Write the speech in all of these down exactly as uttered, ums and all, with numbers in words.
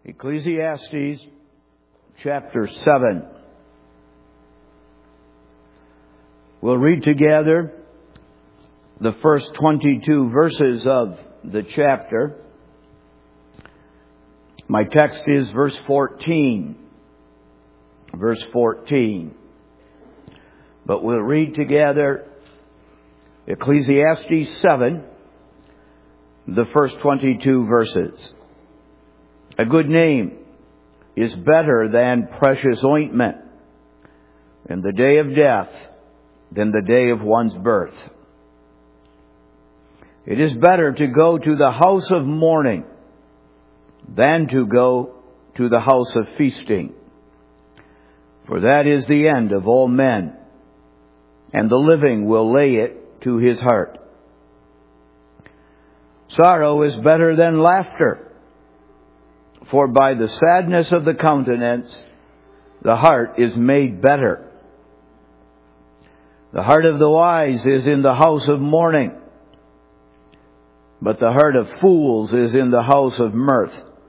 Ecclesiastes chapter seven. We'll read together the first twenty-two verses of the chapter. My text is verse fourteen. Verse fourteen. But we'll read together Ecclesiastes seven, the first twenty-two verses. A good name is better than precious ointment, and the day of death than the day of one's birth. It is better to go to the house of mourning than to go to the house of feasting. For that is the end of all men, and the living will lay it to his heart. Sorrow is better than laughter, for by the sadness of the countenance the heart is made better. The heart of the wise is in the house of mourning, but the heart of fools is in the house of mirth.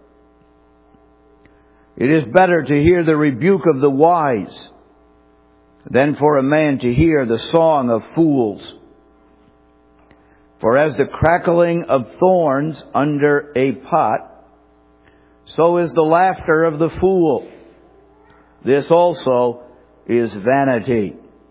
It is better to hear the rebuke of the wise than for a man to hear the song of fools. For as the crackling of thorns under a pot, so is the laughter of the fool. This also is vanity.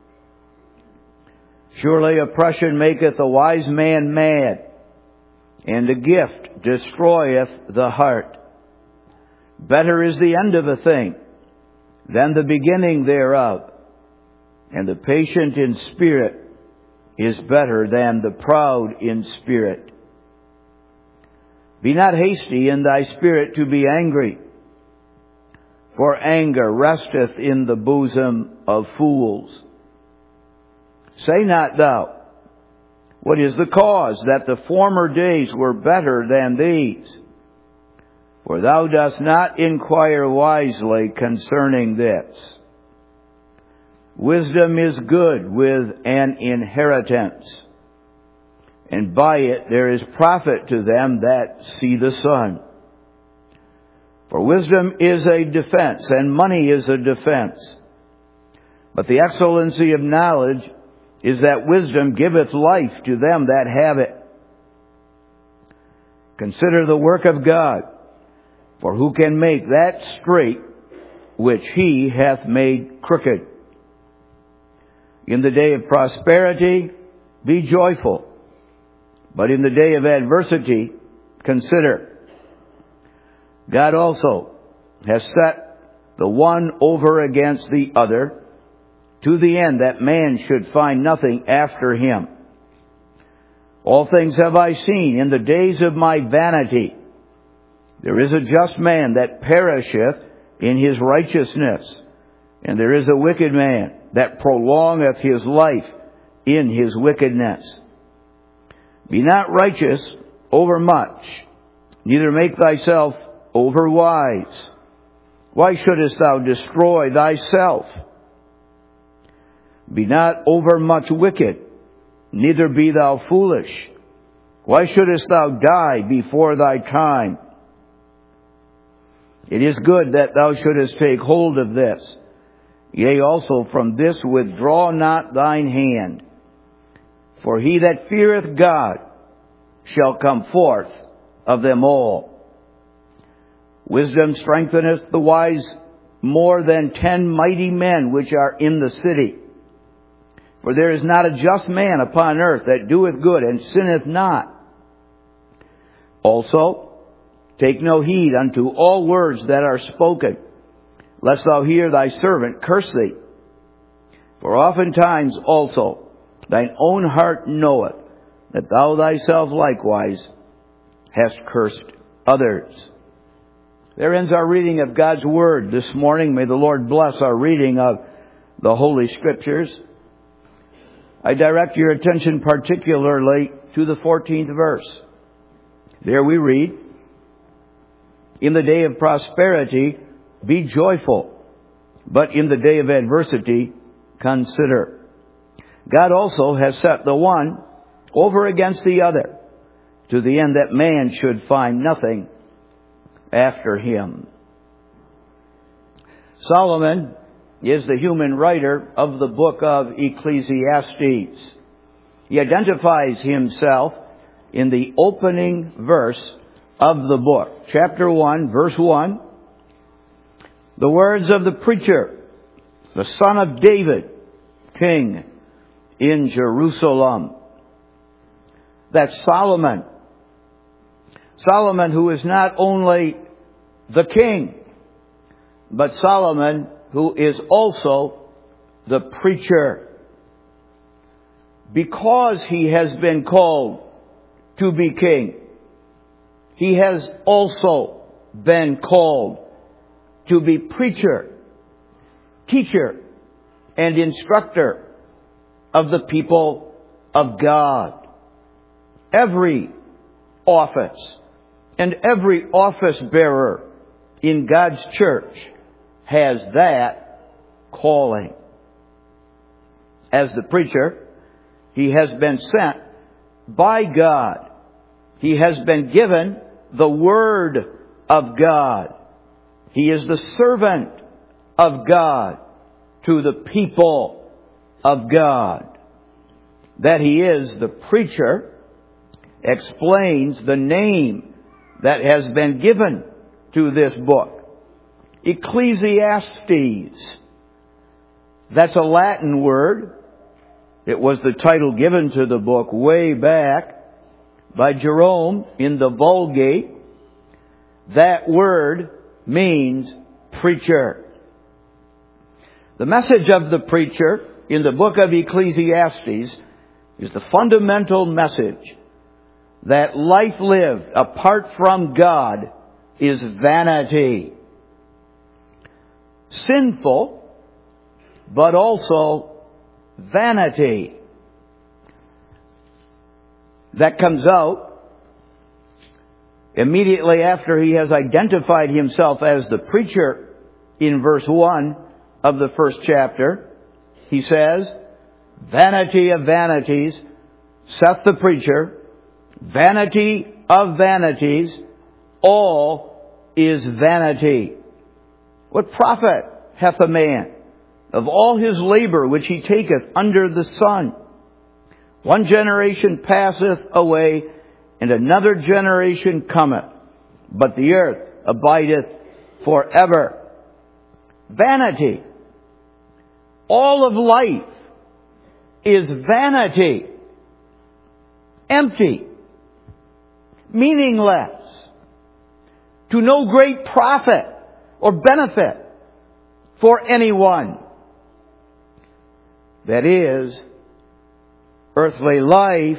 Surely oppression maketh a wise man mad, and a gift destroyeth the heart. Better is the end of a thing than the beginning thereof, and the patient in spirit is better than the proud in spirit. Be not hasty in thy spirit to be angry, for anger resteth in the bosom of fools. Say not thou, what is the cause that the former days were better than these? For thou dost not inquire wisely concerning this. Wisdom is good with an inheritance, and by it there is profit to them that see the sun. For wisdom is a defense, and money is a defense. But the excellency of knowledge is that wisdom giveth life to them that have it. Consider the work of God, for who can make that straight which he hath made crooked? In the day of prosperity, be joyful. But in the day of adversity, consider. God also has set the one over against the other, to the end that man should find nothing after him. All things have I seen in the days of my vanity. There is a just man that perisheth in his righteousness, and there is a wicked man that prolongeth his life in his wickedness. Be not righteous over much, neither make thyself over wise. Why shouldest thou destroy thyself? Be not over much wicked, neither be thou foolish. Why shouldest thou die before thy time? It is good that thou shouldest take hold of this. Yea, also from this withdraw not thine hand. For he that feareth God shall come forth of them all. Wisdom strengtheneth the wise more than ten mighty men which are in the city. For there is not a just man upon earth that doeth good and sinneth not. Also, take no heed unto all words that are spoken, lest thou hear thy servant curse thee. For oftentimes also thine own heart knoweth that thou thyself likewise hast cursed others. There ends our reading of God's Word this morning. May the Lord bless our reading of the Holy Scriptures. I direct your attention particularly to the fourteenth verse. There we read, in the day of prosperity, be joyful, but in the day of adversity, consider. God also has set the one over against the other, to the end that man should find nothing after him. Solomon is the human writer of the book of Ecclesiastes. He identifies himself in the opening verse of the book. Chapter one, verse one. The words of the preacher, the son of David, king in Jerusalem. That's Solomon. Solomon, who is not only the king, but Solomon, who is also the preacher. Because he has been called to be king, he has also been called to be preacher, teacher, and instructor of the people of God. Every office and every office bearer in God's church has that calling. As the preacher, he has been sent by God. He has been given the Word of God. He is the servant of God to the people of God. That he is the preacher explains the name that has been given to this book. Ecclesiastes. That's a Latin word. It was the title given to the book way back by Jerome in the Vulgate. That word means preacher. The message of the preacher in the book of Ecclesiastes is the fundamental message that life lived apart from God is vanity. Sinful, but also vanity. That comes out immediately after he has identified himself as the preacher in verse one of the first chapter. He says, vanity of vanities, saith the preacher, vanity of vanities, all is vanity. What profit hath a man of all his labor which he taketh under the sun? One generation passeth away, and another generation cometh, but the earth abideth forever. Vanity. All of life is vanity. Empty. Meaningless. To no great profit or benefit for anyone. That is, earthly life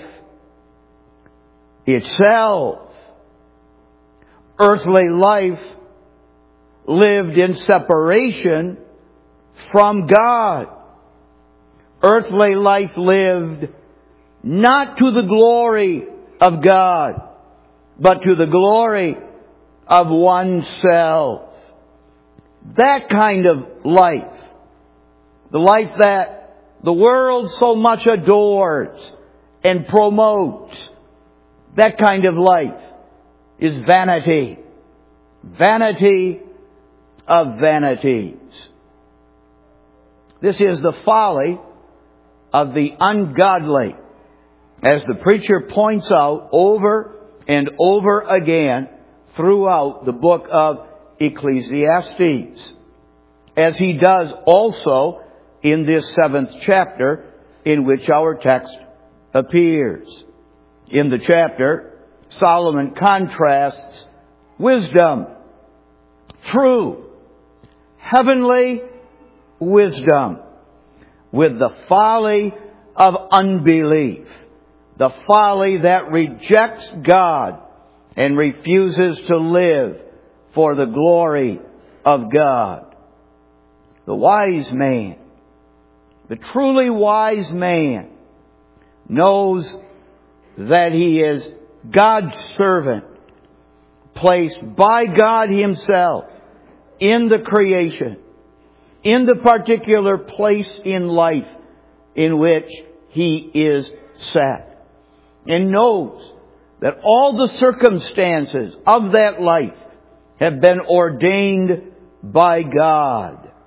itself. Earthly life lived in separation from God. Earthly life lived not to the glory of God, but to the glory of oneself. That kind of life, the life that the world so much adores and promotes, that kind of life is vanity. Vanity of vanities. This is the folly of the ungodly, as the preacher points out over and over again throughout the book of Ecclesiastes, as he does also in this seventh chapter in which our text appears. In the chapter, Solomon contrasts wisdom, true, heavenly wisdom, with the folly of unbelief, the folly that rejects God and refuses to live for the glory of God. The wise man, the truly wise man, knows that he is God's servant, placed by God Himself in the creation, in the particular place in life in which he is set, and knows that all the circumstances of that life have been ordained by God.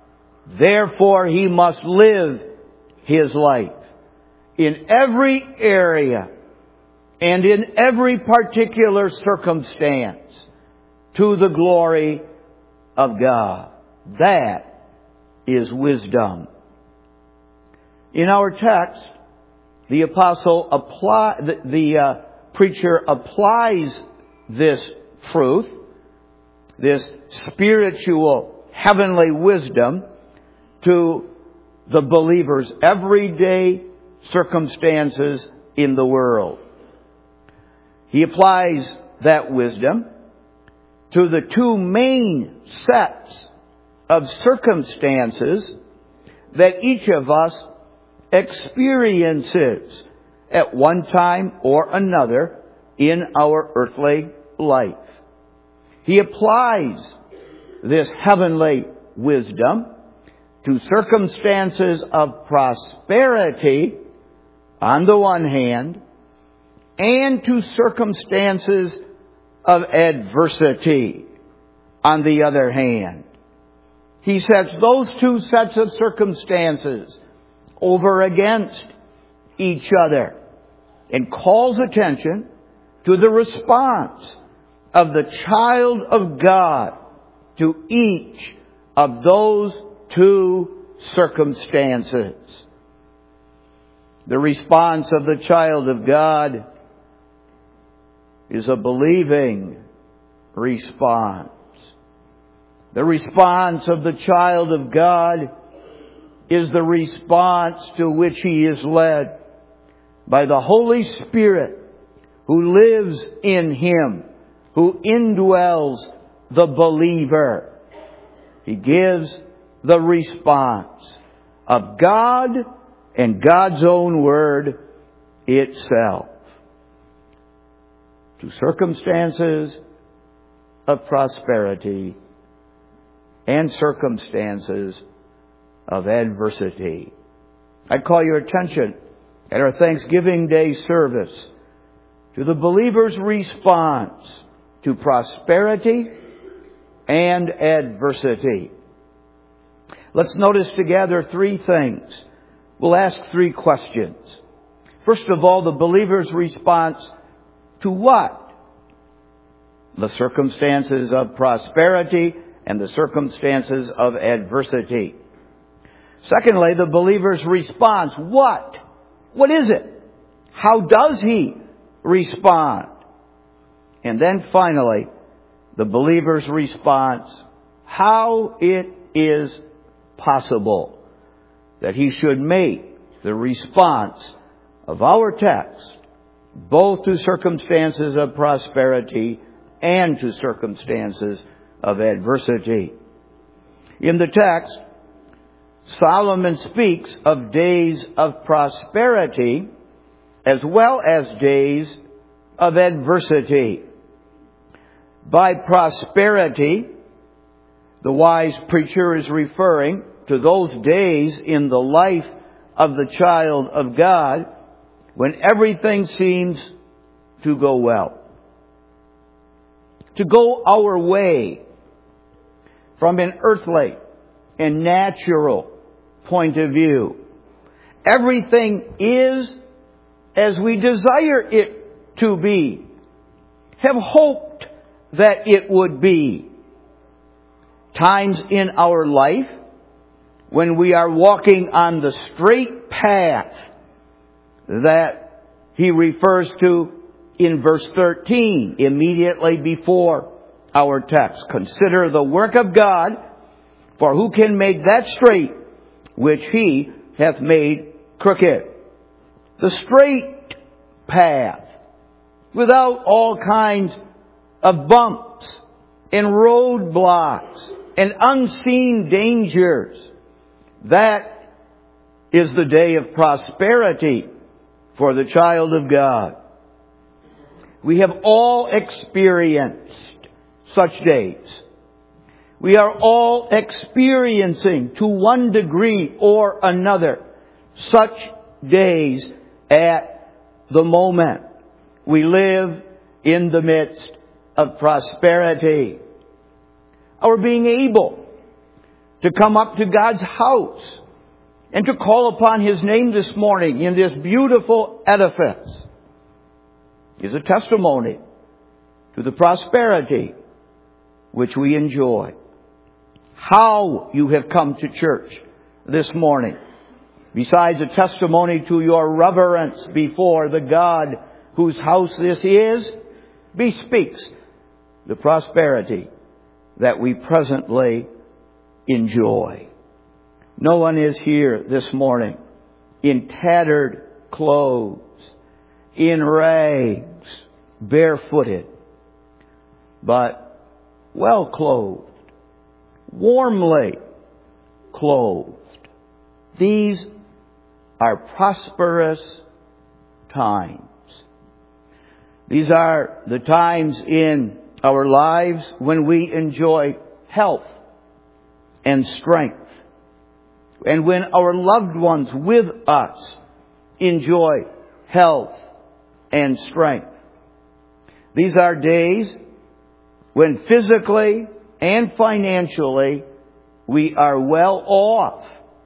Therefore, he must live his life in every area and in every particular circumstance to the glory of God. That is wisdom. In our text, the apostle apply the, the uh, preacher applies this truth, this spiritual heavenly wisdom, to the believer's everyday circumstances in the world. He applies that wisdom to the two main sets of circumstances that each of us experiences at one time or another in our earthly life. He applies this heavenly wisdom to circumstances of prosperity on the one hand, and to circumstances of adversity on the other hand. He sets those two sets of circumstances over against each other and calls attention to the response of the child of God to each of those two circumstances. The response of the child of God is a believing response. The response of the child of God is the response to which he is led by the Holy Spirit who lives in him, who indwells the believer. He gives the response of God and God's own word itself to circumstances of prosperity and circumstances of adversity. I call your attention at our Thanksgiving Day service to the believer's response to prosperity and adversity. Let's notice together three things. We'll ask three questions. First of all, the believer's response to what? The circumstances of prosperity and the circumstances of adversity. Secondly, the believer's response. What? What is it? How does he respond? And then finally, the believer's response. How it is possible that he should make the response of our text both to circumstances of prosperity and to circumstances of adversity. In the text, Solomon speaks of days of prosperity as well as days of adversity. By prosperity, the wise preacher is referring to those days in the life of the child of God when everything seems to go well, to go our way from an earthly and natural point of view. Everything is as we desire it to be, have hoped that it would be. Times in our life when we are walking on the straight path that he refers to in verse thirteen, immediately before our text. Consider the work of God, for who can make that straight which he hath made crooked? The straight path, without all kinds of bumps and roadblocks and unseen dangers. That is the day of prosperity for the child of God. We have all experienced such days. We are all experiencing, to one degree or another, such days at the moment. We live in the midst of prosperity. Our being able to come up to God's house and to call upon His name this morning in this beautiful edifice is a testimony to the prosperity which we enjoy. How you have come to church this morning, besides a testimony to your reverence before the God whose house this is, bespeaks the prosperity that we presently enjoy. No one is here this morning in tattered clothes, in rags, barefooted, but well clothed, warmly clothed. These are prosperous times. These are the times in our lives when we enjoy health and strength, and when our loved ones with us enjoy health and strength. These are days when physically and financially we are well off.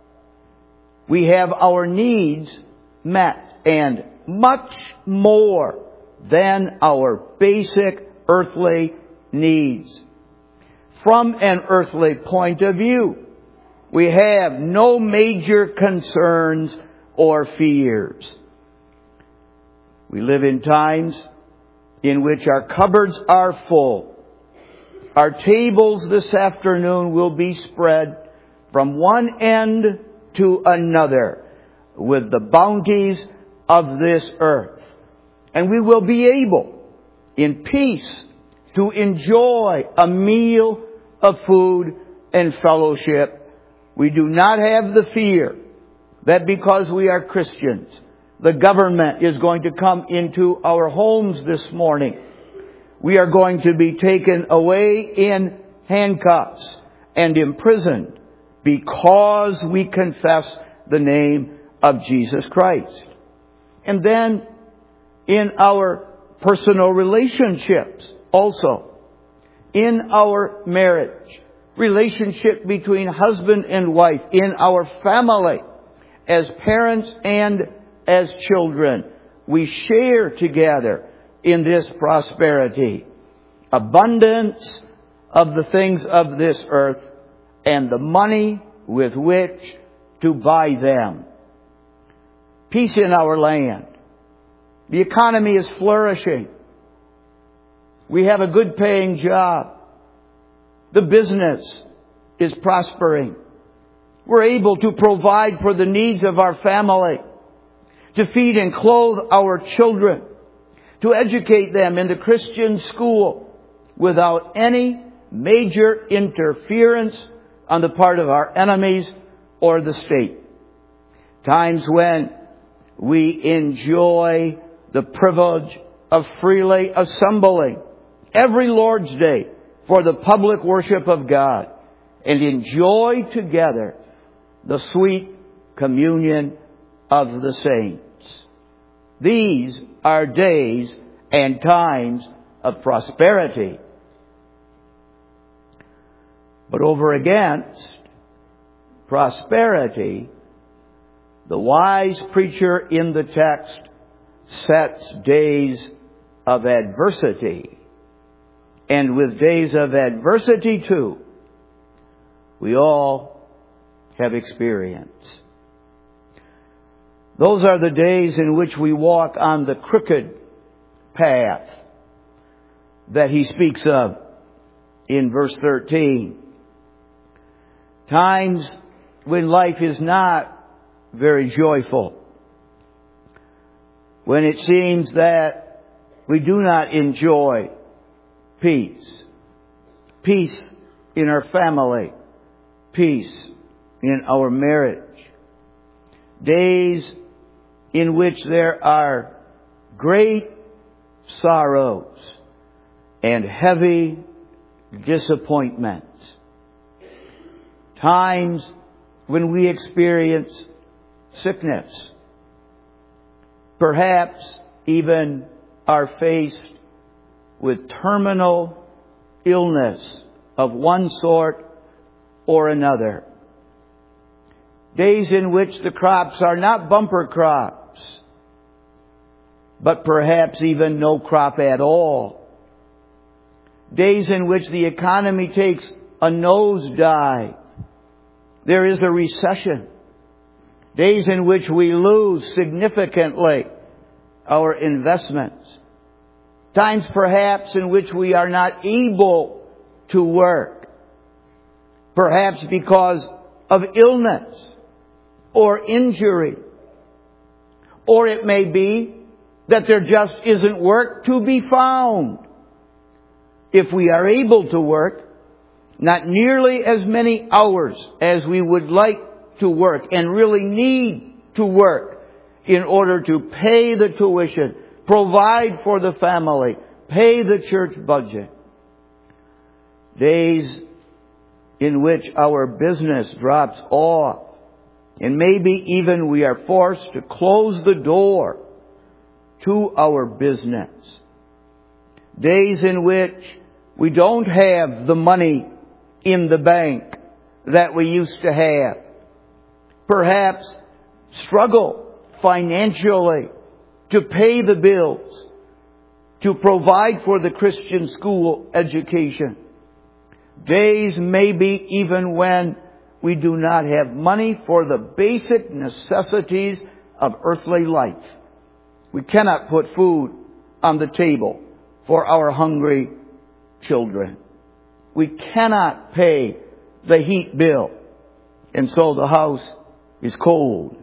We have our needs met, and much more than our basic earthly needs. From an earthly point of view, we have no major concerns or fears. We live in times in which our cupboards are full. Our tables this afternoon will be spread from one end to another with the bounties of this earth. And we will be able, in peace, to enjoy a meal of food and fellowship. We do not have the fear that because we are Christians, the government is going to come into our homes this morning. We are going to be taken away in handcuffs and imprisoned because we confess the name of Jesus Christ. And then in our personal relationships also, in our marriage, relationship between husband and wife, in our family, as parents and as children, we share together in this prosperity, abundance of the things of this earth, and the money with which to buy them. Peace in our land. The economy is flourishing. We have a good paying job. The business is prospering. We're able to provide for the needs of our family, to feed and clothe our children, to educate them in the Christian school without any major interference on the part of our enemies or the state. Times when we enjoy the privilege of freely assembling every Lord's Day for the public worship of God and enjoy together the sweet communion of the saints. These are days and times of prosperity. But over against prosperity, the wise preacher in the text sets days of adversity. And with days of adversity too, we all have experience. Those are the days in which we walk on the crooked path that he speaks of in verse thirteen. Times when life is not very joyful. When it seems that we do not enjoy peace. Peace in our family. Peace in our marriage. Days in which there are great sorrows and heavy disappointments. Times when we experience sickness. Perhaps even are faced with terminal illness of one sort or another. Days in which the crops are not bumper crops, but perhaps even no crop at all. Days in which the economy takes a nosedive. There is a recession. Days in which we lose significantly our investments. Times perhaps in which we are not able to work. Perhaps because of illness or injury. Or it may be that there just isn't work to be found. If we are able to work, not nearly as many hours as we would like to work and really need to work in order to pay the tuition, provide for the family, pay the church budget. Days in which our business drops off, and maybe even we are forced to close the door to our business. Days in which we don't have the money in the bank that we used to have. Perhaps struggle financially to pay the bills, to provide for the Christian school education. Days maybe even when we do not have money for the basic necessities of earthly life. We cannot put food on the table for our hungry children. We cannot pay the heat bill, and so the house is cold.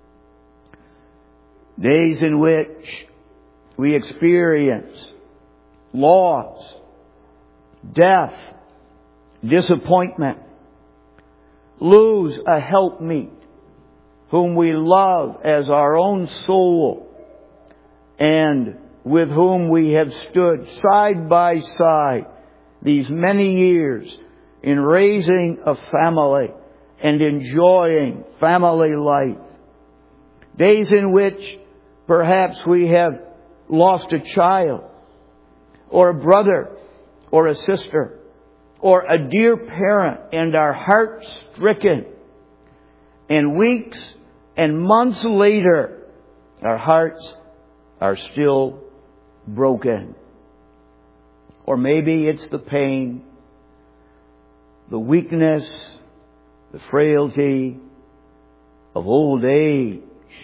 Days in which we experience loss, death, disappointment, lose a helpmeet whom we love as our own soul and with whom we have stood side by side these many years in raising a family and enjoying family life. Days in which perhaps we have lost a child or a brother or a sister or a dear parent and are heart stricken. And weeks and months later, our hearts are still broken. Or maybe it's the pain, the weakness, the frailty of old age.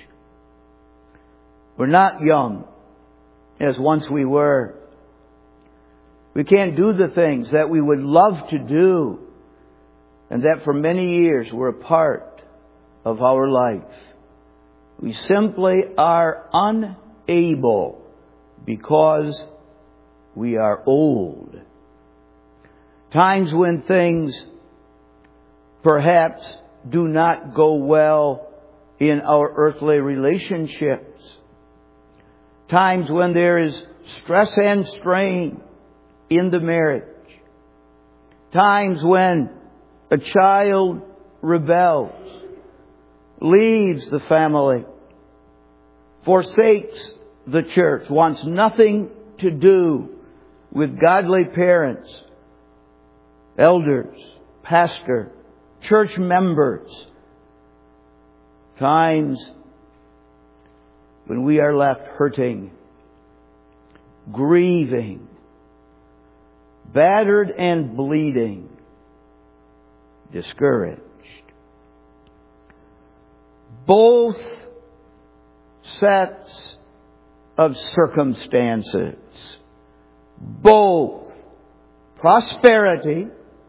We're not young as once we were. We can't do the things that we would love to do and that for many years were a part of our life. We simply are unable because we are old. Times when things perhaps do not go well in our earthly relationships. Times when there is stress and strain in the marriage. Times when a child rebels, leaves the family, forsakes the church, wants nothing to do with godly parents, elders, pastor, church members. Times when we are left hurting, grieving, battered and bleeding, discouraged. Both sets of circumstances, both prosperity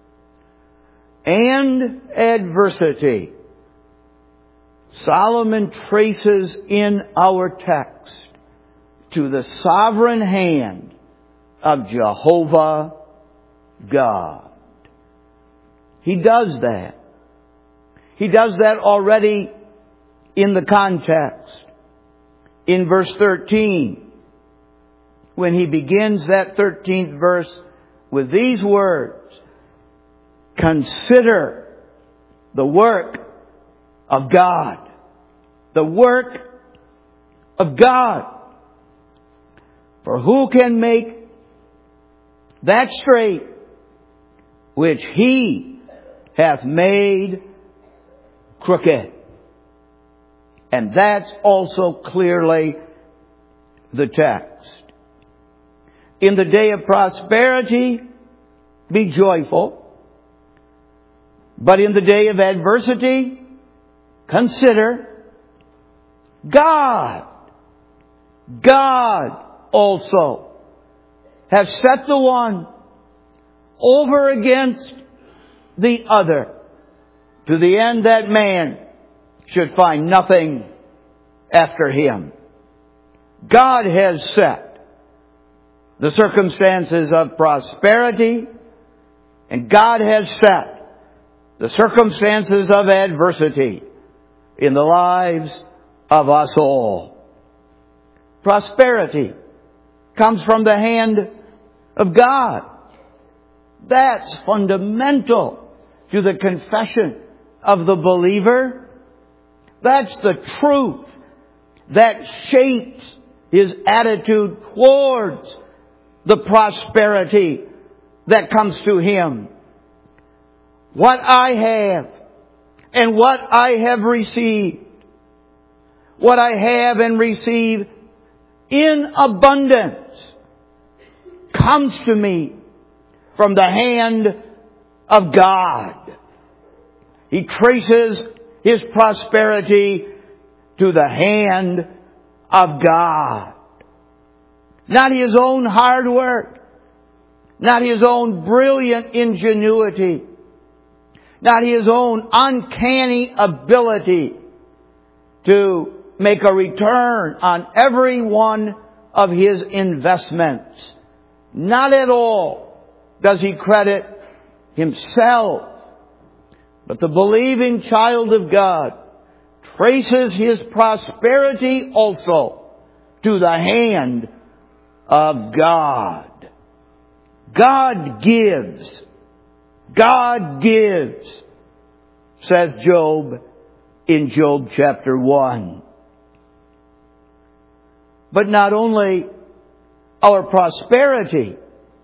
and adversity, Solomon traces in our text to the sovereign hand of Jehovah God. He does that. He does that already in the context. In verse thirteen, when he begins that thirteenth verse with these words, consider the work of God. The work of God. For who can make that straight which He hath made crooked. And that's also clearly the text. In the day of prosperity, be joyful. But in the day of adversity, consider God. God also has set the one over against the other, to the end that man should find nothing after him. God has set the circumstances of prosperity, and God has set the circumstances of adversity in the lives of us all. Prosperity comes from the hand of God. That's fundamental to the confession of the believer. That's the truth that shapes his attitude towards the prosperity that comes to him. What I have and what I have received, what I have and receive in abundance, comes to me from the hand of God. He traces his prosperity to the hand of God. Not his own hard work, not his own brilliant ingenuity, not his own uncanny ability to make a return on every one of his investments. Not at all does he credit himself. But the believing child of God traces his prosperity also to the hand of God. God gives. God gives, says Job in Job chapter one. But not only our prosperity,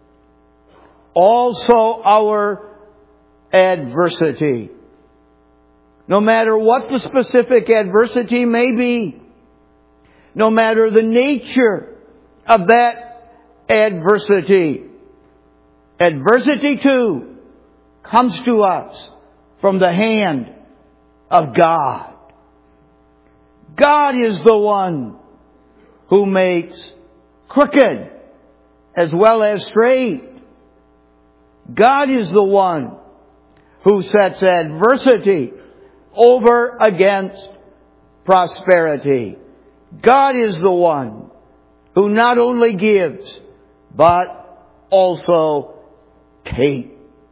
also our adversity. No matter what the specific adversity may be, no matter the nature of that adversity, adversity too comes to us from the hand of God. God is the one who makes crooked as well as straight. God is the one who sets adversity over against prosperity. God is the one who not only gives, but also takes.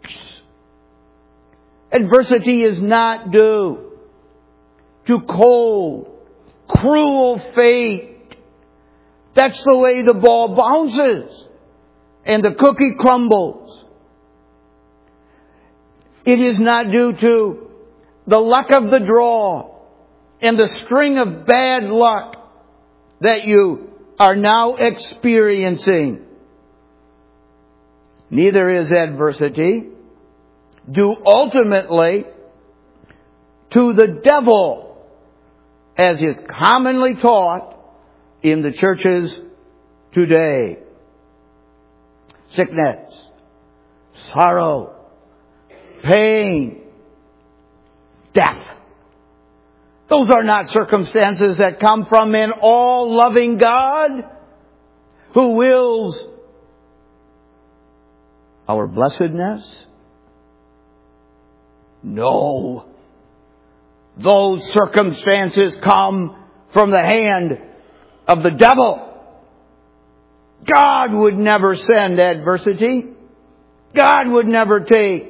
Adversity is not due to cold, cruel fate. That's the way the ball bounces and the cookie crumbles. It is not due to the luck of the draw and the string of bad luck that you are now experiencing. Neither is adversity due ultimately to the devil, as is commonly taught in the churches today. Sickness, sorrow, pain, death. Those are not circumstances that come from an all-loving God who wills our blessedness. No. Those circumstances come from the hand of the devil. God would never send adversity. God would never take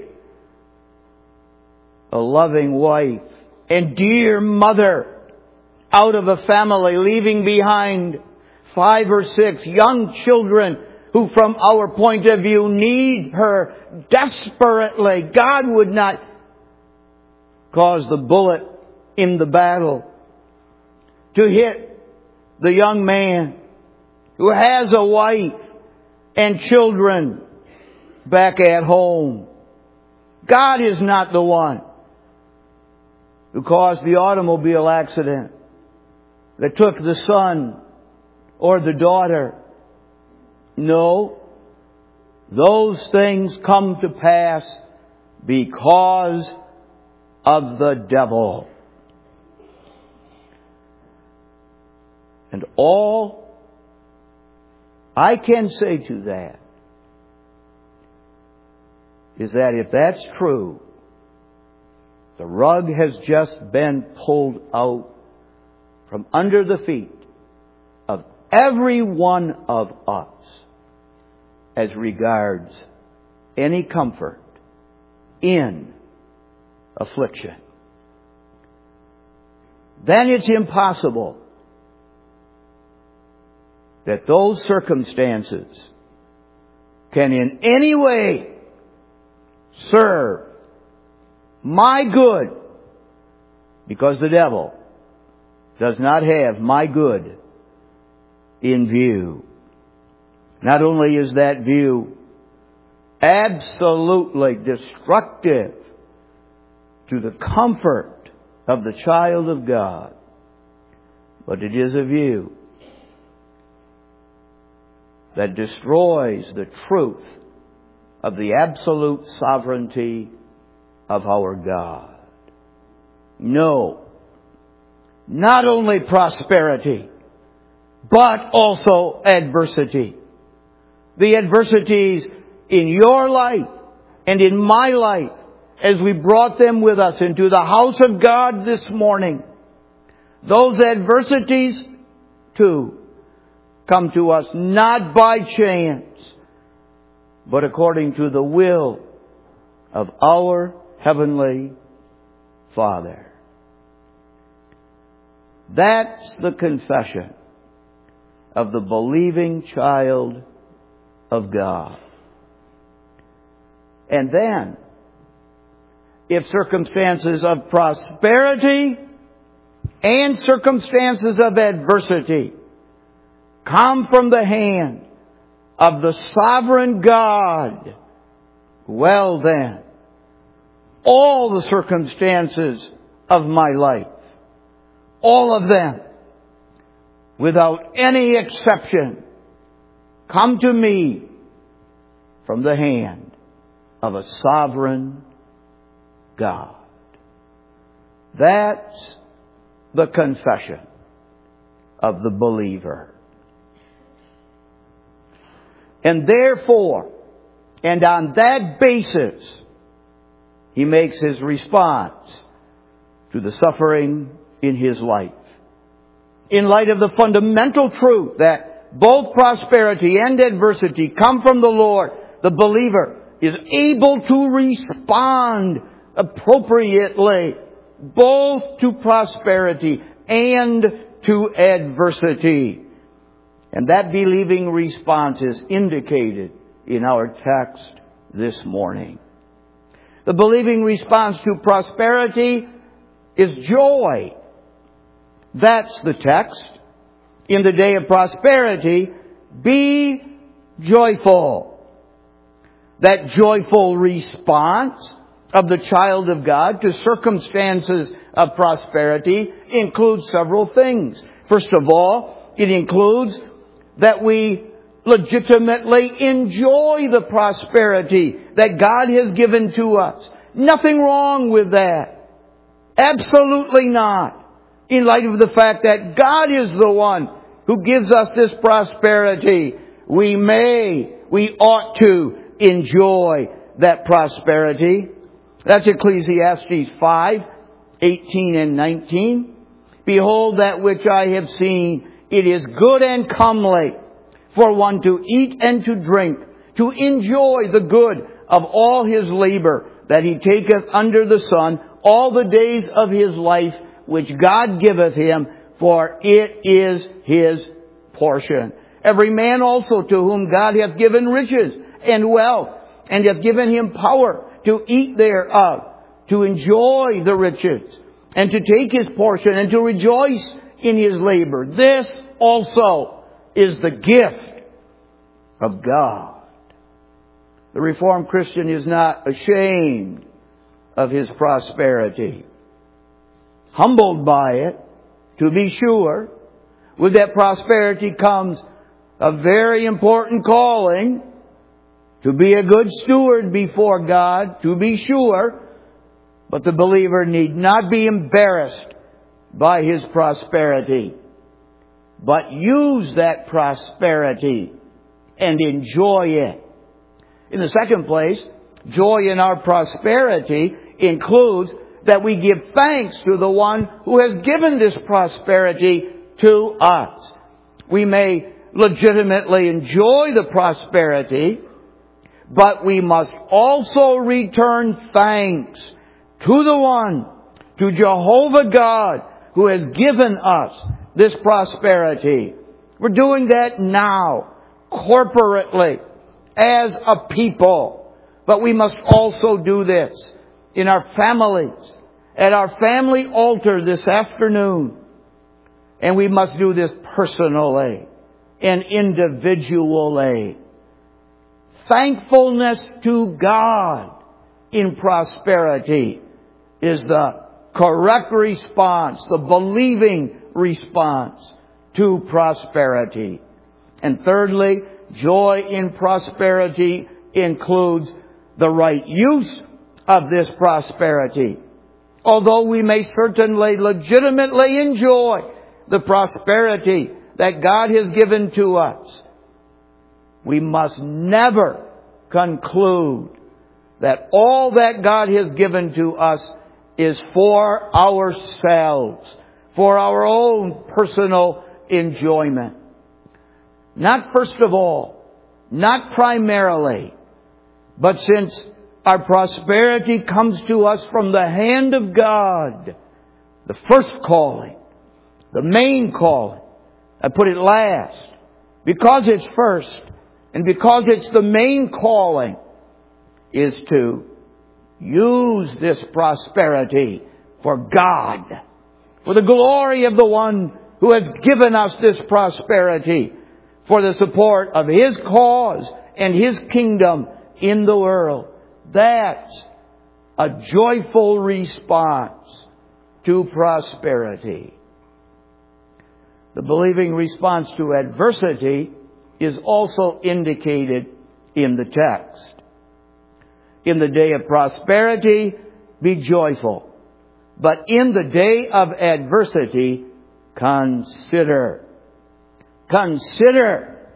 a loving wife and dear mother out of a family, leaving behind five or six young children who from our point of view need her desperately. God would not cause the bullet in the battle to hit the young man who has a wife and children back at home. God is not the one who caused the automobile accident that took the son or the daughter. No, those things come to pass because of the devil. And all I can say to that is that if that's true, the rug has just been pulled out from under the feet of every one of us as regards any comfort in affliction. Then it's impossible that those circumstances can in any way serve my good, because the devil does not have my good in view. Not only is that view absolutely destructive to the comfort of the child of God, but it is a view that destroys the truth of the absolute sovereignty of our God. No, not only prosperity, but also adversity. The adversities in your life and in my life, as we brought them with us into the house of God this morning, those adversities too come to us not by chance, but according to the will of our Heavenly Father. That's the confession of the believing child of God. And then, if circumstances of prosperity and circumstances of adversity come from the hand of the sovereign God, well then, all the circumstances of my life, all of them, without any exception, come to me from the hand of a sovereign God. That's the confession of the believer. And therefore, and on that basis, he makes his response to the suffering in his life. In light of the fundamental truth that both prosperity and adversity come from the Lord, the believer is able to respond appropriately both to prosperity and to adversity. And that believing response is indicated in our text this morning. The believing response to prosperity is joy. That's the text. In the day of prosperity, be joyful. That joyful response of the child of God to circumstances of prosperity includes several things. First of all, it includes that we legitimately enjoy the prosperity that God has given to us. Nothing wrong with that. Absolutely not. In light of the fact that God is the one who gives us this prosperity, we may, we ought to enjoy that prosperity. That's Ecclesiastes five, eighteen and nineteen. Behold, that which I have seen, it is good and comely for one to eat and to drink, to enjoy the good of all his labor that he taketh under the sun all the days of his life, which God giveth him, for it is his portion. Every man also to whom God hath given riches and wealth, and hath given him power to eat thereof, to enjoy the riches, and to take his portion, and to rejoice in his labor. This also is the gift of God. The Reformed Christian is not ashamed of His prosperity. Humbled by it, to be sure. With that prosperity comes a very important calling to be a good steward before God, to be sure. But the believer need not be embarrassed by his prosperity, but use that prosperity and enjoy it. In the second place, joy in our prosperity includes that we give thanks to the one who has given this prosperity to us. We may legitimately enjoy the prosperity, but we must also return thanks to the one, to Jehovah God, who has given us this prosperity. We're doing that now, corporately, as a people. But we must also do this in our families, at our family altar this afternoon. And we must do this personally and individually. Thankfulness to God in prosperity is the correct response, the believing response to prosperity. And thirdly, joy in prosperity includes the right use of this prosperity. Although we may certainly legitimately enjoy the prosperity that God has given to us, we must never conclude that all that God has given to us is for ourselves, for our own personal enjoyment. Not first of all, not primarily, but since our prosperity comes to us from the hand of God, the first calling, the main calling, I put it last, because it's first, and because it's the main calling, is to use this prosperity for God, for the glory of the one who has given us this prosperity, for the support of His cause and His kingdom in the world. That's a joyful response to prosperity. The believing response to adversity is also indicated in the text. In the day of prosperity, be joyful. But in the day of adversity, consider. Consider.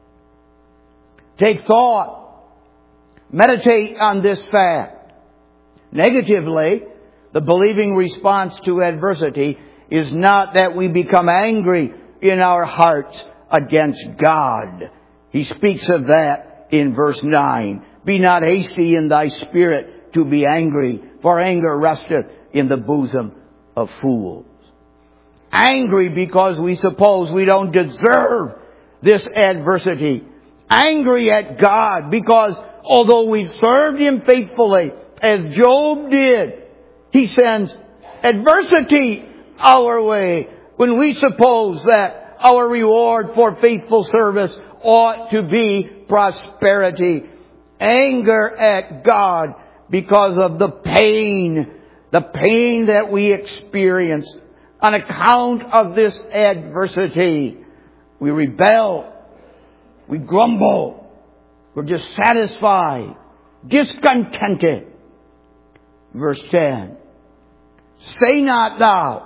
Take thought. Meditate on this fact. Negatively, the believing response to adversity is not that we become angry in our hearts against God. He speaks of that in verse nine. Be not hasty in thy spirit to be angry, for anger resteth in the bosom of fools. Angry because we suppose we don't deserve this adversity. Angry at God because although we've served Him faithfully, as Job did, He sends adversity our way when we suppose that our reward for faithful service ought to be prosperity. Anger at God because of the pain, the pain that we experience on account of this adversity. We rebel. We grumble. We're dissatisfied, discontented. Verse ten. Say not thou.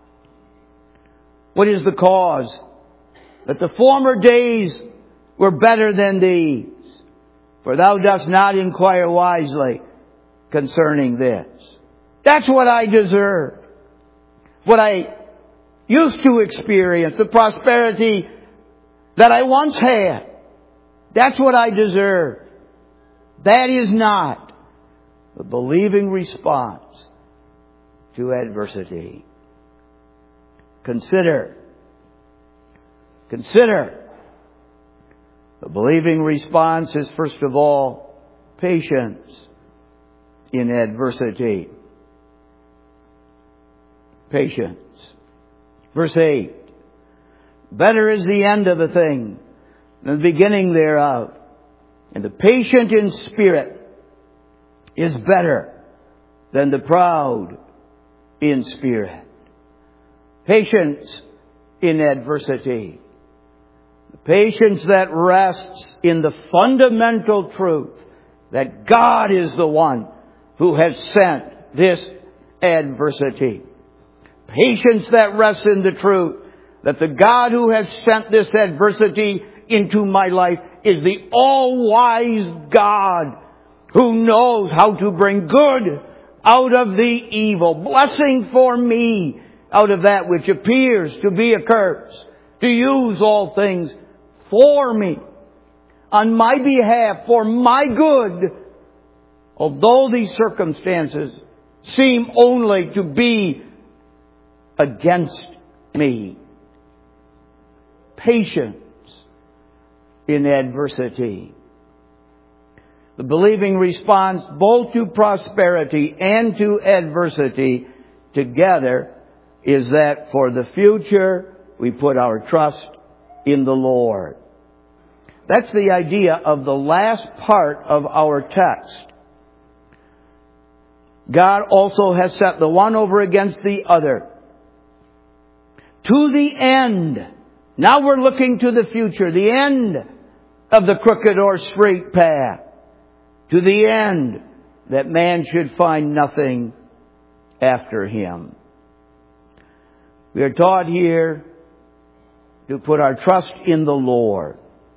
What is the cause? That the former days were better than these. For thou dost not inquire wisely concerning this. That's what I deserve. What I used to experience. The prosperity that I once had. That's what I deserve. That is not the believing response to adversity. Consider. Consider. The believing response is, first of all, patience in adversity. Patience. Verse eight. Better is the end of a thing than the beginning thereof. And the patient in spirit is better than the proud in spirit. Patience in adversity. Patience that rests in the fundamental truth that God is the one who has sent this adversity. Patience that rests in the truth that the God who has sent this adversity into my life is the all-wise God who knows how to bring good out of the evil, blessing for me out of that which appears to be a curse, to use all things for me, on my behalf, for my good, although these circumstances seem only to be against me. Patience in adversity. The believing response both to prosperity and to adversity together is that for the future we put our trust in the Lord. That's the idea of the last part of our text. God also has set the one over against the other. To the end. Now we're looking to the future. The end of the crooked or straight path. To the end that man should find nothing after him. We are taught here to put our trust in the Lord.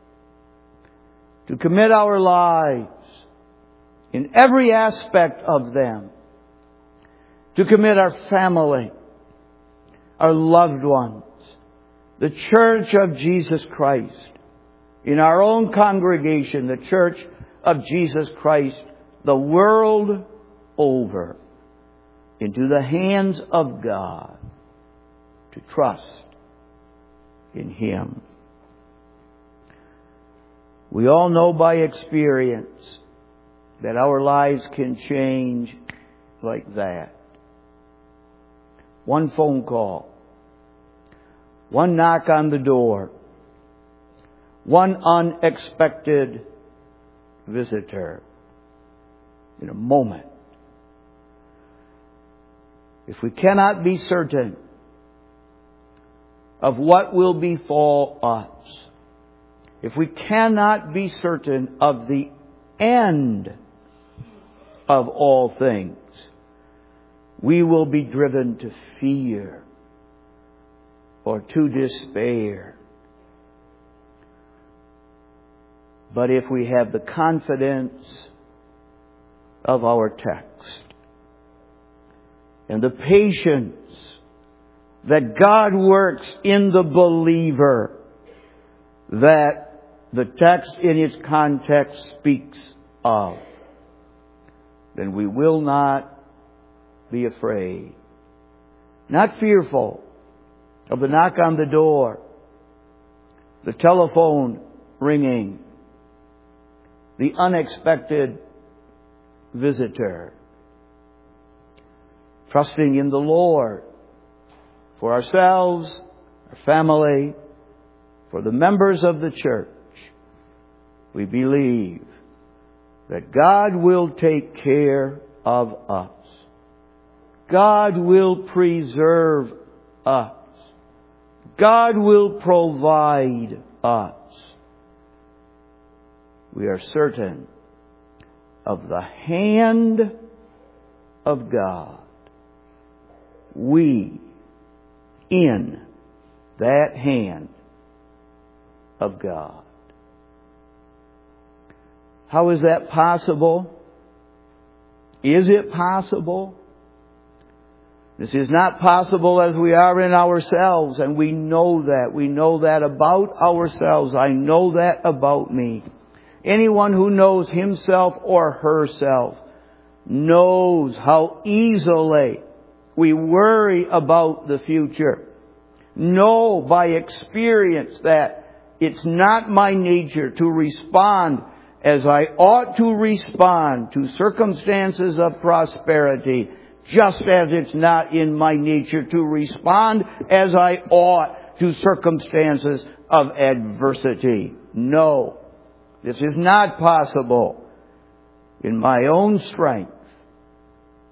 To commit our lives in every aspect of them. To commit our family, our loved ones, the church of Jesus Christ, in our own congregation, the church of Jesus Christ, the world over, into the hands of God, to trust in Him. We all know by experience that our lives can change like that. One phone call, one knock on the door, one unexpected visitor in a moment. If we cannot be certain of what will befall us, if we cannot be certain of the end of all things, we will be driven to fear or to despair. But if we have the confidence of our text and the patience that God works in the believer that the text in its context speaks of, then we will not be afraid. Not fearful of the knock on the door, the telephone ringing, the unexpected visitor. Trusting in the Lord for ourselves, our family, for the members of the church. We believe that God will take care of us. God will preserve us. God will provide us. We are certain of the hand of God. We in that hand of God. How is that possible? Is it possible? This is not possible as we are in ourselves, and we know that. We know that about ourselves. I know that about me. Anyone who knows himself or herself knows how easily we worry about the future. Know by experience that it's not my nature to respond as I ought to respond to circumstances of prosperity, just as it's not in my nature to respond as I ought to circumstances of adversity. No, this is not possible in my own strength.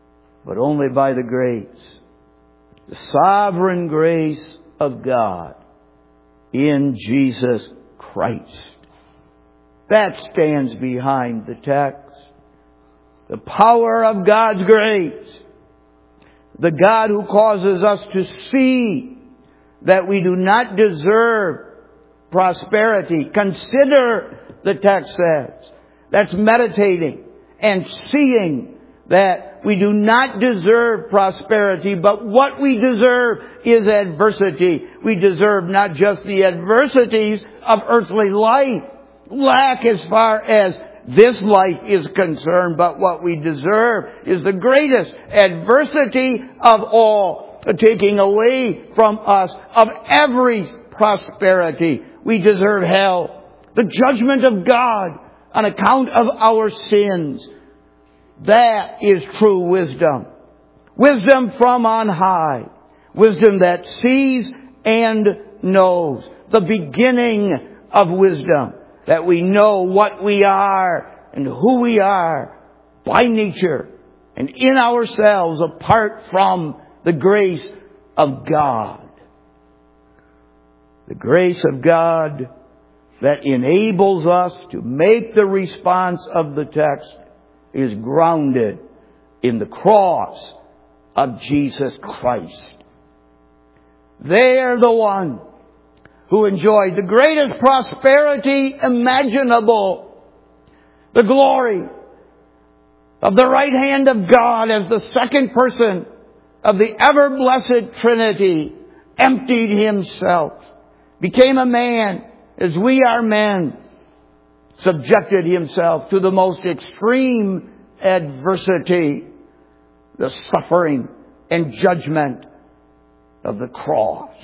but only by the grace, the sovereign grace of God in Jesus Christ. That stands behind the text. The power of God's grace. The God who causes us to see that we do not deserve prosperity. Consider, the text says. That's meditating and seeing that we do not deserve prosperity, but what we deserve is adversity. We deserve not just the adversities of earthly life, lack as far as this life is concerned, but what we deserve is the greatest adversity of all, the taking away from us of every prosperity. We deserve hell, the judgment of God on account of our sins. That is true wisdom. Wisdom from on high. Wisdom that sees and knows. The beginning of wisdom. That we know what we are and who we are by nature and in ourselves apart from the grace of God. The grace of God that enables us to make the response of the text is grounded in the cross of Jesus Christ. They're the one who enjoyed the greatest prosperity imaginable. The glory of the right hand of God as the second person of the ever-blessed Trinity emptied Himself, became a man as we are men, subjected Himself to the most extreme adversity, the suffering and judgment of the cross.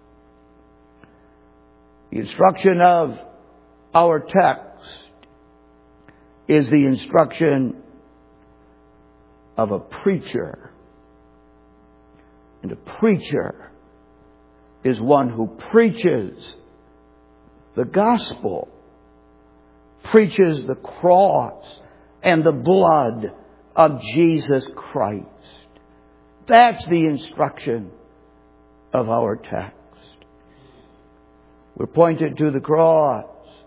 The instruction of our text is the instruction of a preacher. And a preacher is one who preaches the gospel, preaches the cross and the blood of Jesus Christ. That's the instruction of our text. We're pointed to the cross,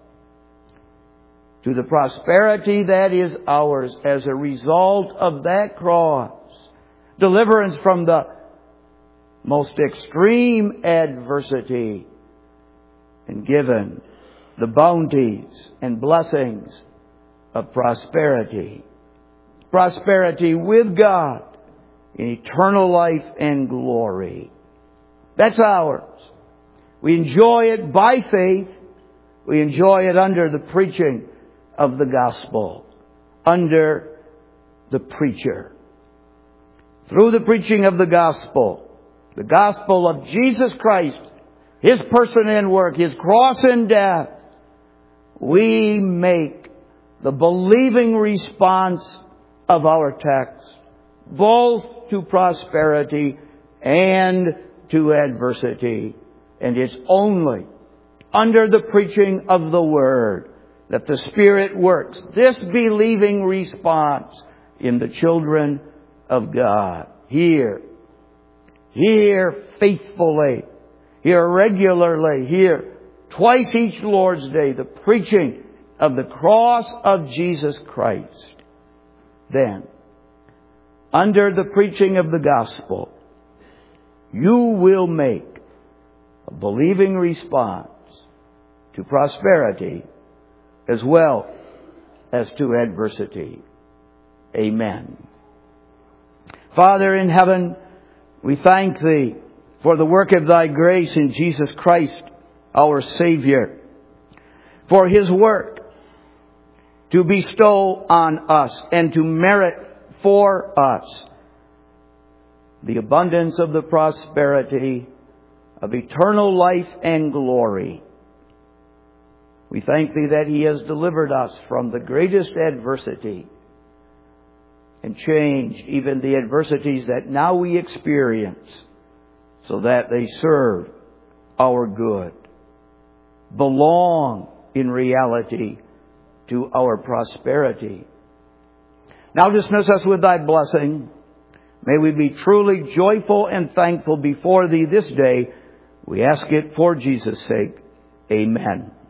to the prosperity that is ours as a result of that cross. Deliverance from the most extreme adversity and given the bounties and blessings of prosperity. Prosperity with God in eternal life and glory. That's ours. We enjoy it by faith. We enjoy it under the preaching of the gospel, under the preacher. Through the preaching of the gospel, the gospel of Jesus Christ, His person and work, His cross and death, we make the believing response of our text, both to prosperity and to adversity. And it's only under the preaching of the Word that the Spirit works this believing response in the children of God. Hear, hear faithfully, hear regularly, hear twice each Lord's Day the preaching of the cross of Jesus Christ. Then, under the preaching of the gospel, you will make a believing response to prosperity as well as to adversity. Amen. Father in heaven, we thank Thee for the work of Thy grace in Jesus Christ, our Savior, for His work to bestow on us and to merit for us the abundance of the prosperity of eternal life and glory. We thank Thee that He has delivered us from the greatest adversity and changed even the adversities that now we experience so that they serve our good, belong in reality to our prosperity. Now dismiss us with Thy blessing. May we be truly joyful and thankful before Thee this day. We ask it for Jesus' sake. Amen.